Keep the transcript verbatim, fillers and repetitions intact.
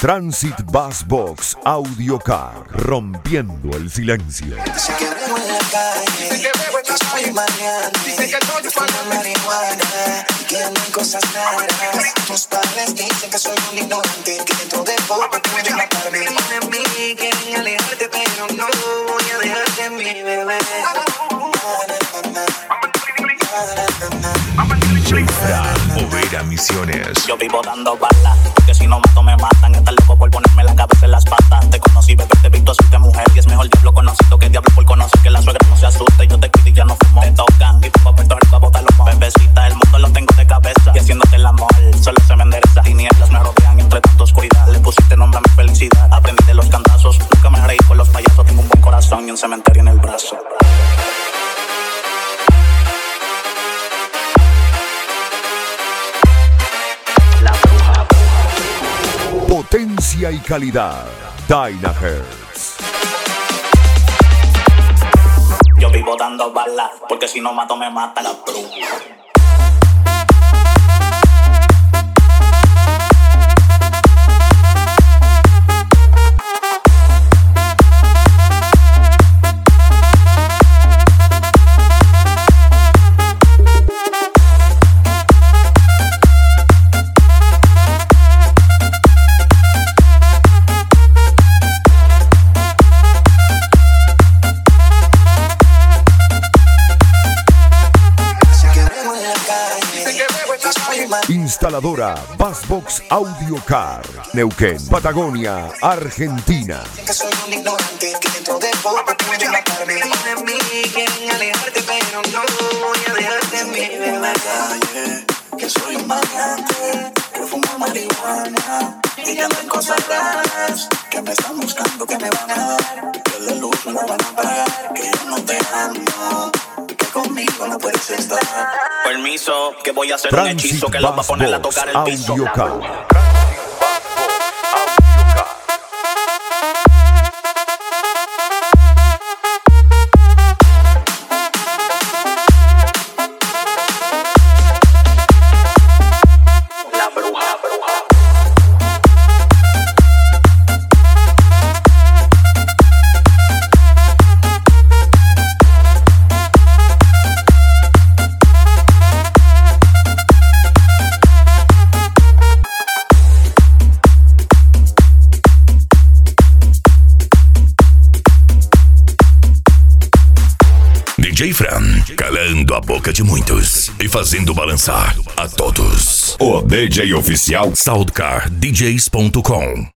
Transit Bass Box Audio Car, rompiendo el silencio. Dice que bebo en la calle, que soy maleante, que fumo marihuana y que ando en cosas raras. Tus padres dicen que soy un ignorante, que dentro de poco pueden matarme. De mí quieren alejarte, pero no voy a dejarte en mi bebé. Overa Misiones. Yo vivo dando balas, porque si no mato me matan. Estás loco por ponerme la cabeza en las patas. Te conocí, bebé, te he visto así de mujer. Y es mejor diablo conocido que diablo por conocer. Que la suegra no se asuste, yo te cuido y ya no fumo. Te tocan y tú pa' Puerto Rico a botar los mojos. Bebecita, el mundo lo tengo de cabeza. Y haciéndote el amor, solo se me endereza. Tinieblas me rodean entre tanta oscuridad. Le pusiste nombre a mi felicidad. Aprendí de los cantazos, nunca me reí con los payasos. Tengo un buen corazón y un cementerio en el brazo. Potencia y calidad. Dynahertz. Yo vivo dando balas, porque si no mato me mata la bruja. Instaladora Bass Box Audio Car, Neuquén, Patagonia, Argentina. Que soy un ignorante, que dentro de poco pueden matarme. De mí quieren alejarte, pero no voy a dejarte en mi bebé. Calle, que soy un maleante, que fumo marihuana y que ando en cosas raras, que me están buscando, que me van a dar, que la luz me la van a pagar, que yo no te amo, que conmigo no puedes estar. Permiso, que voy a hacer un hechizo que los va a poner a tocar el piso. Audio Car. D J Fran, calando a boca de muitos e fazendo balançar a todos. O D J oficial Soundcar D Js ponto com.